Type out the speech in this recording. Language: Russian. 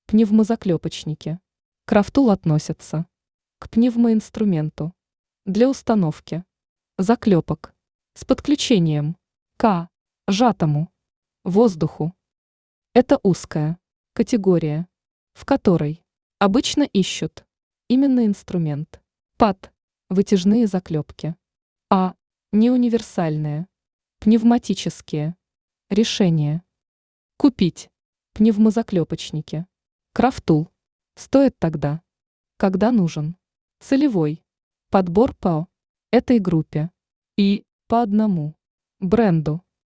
Пневмозаклепочники. Крафтул относятся к пневмоинструменту для установки заклепок с подключением к сжатому воздуху. Это узкая категория, в которой обычно ищут именно инструмент под вытяжные заклепки, а не универсальные пневматические решения. Купить пневмозаклепочники Крафтул стоит тогда, когда нужен целевой подбор по этой группе и по одному бренду.